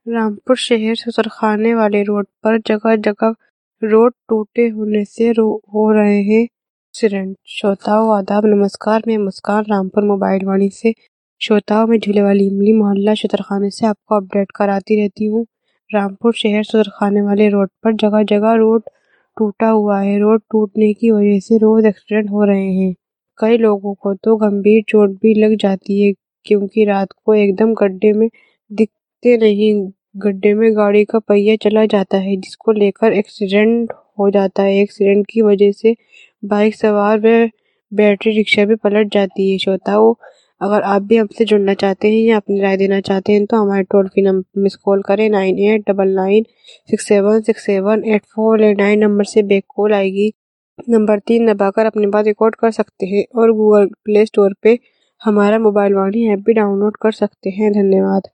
रामपुर शहर से उतरखाने वाले रोड पर जगह-जगह रोड टूटे होने से हो रहे हैं एक्सीडेंट। श्रोताओं आदाब, नमस्कार। मैं मुस्कान रामपुर मोबाइल वाणी से श्रोताओं में झूले वाली इमली मोहल्ला शतरखाने से आपको अपडेट कराती रहती हूँ। रामपुर शहर से उतरखाने वाले रोड पर जगह-जगह रोड टूटा हुआ है। रोड टूटने की वजह से रोज एक्सीडेंट हो रहे हैं। कई लोगों को तो गंभीर चोट भी लग जाती है, क्योंकि रात को एकदम गड्ढे में दिखते नहीं, गड्ढे में गाड़ी का पहिया चला जाता है, जिसको लेकर एक्सीडेंट हो जाता है। एक्सीडेंट की वजह से बाइक सवार व बैटरी रिक्शा भी पलट जाती है। श्रोताओं, अगर आप भी हमसे जुड़ना चाहते हैं या अपनी राय देना चाहते हैं तो हमारे toll free number miss call करें 989967678489 नंबर से बैक कॉल आएगी। नंबर 3 दबाकर अपनी बात रिकॉर्ड कर सकते हैं और गूगल प्ले स्टोर पे हमारा मोबाइल वाणी ऐप भी डाउनलोड कर सकते हैं। धन्यवाद।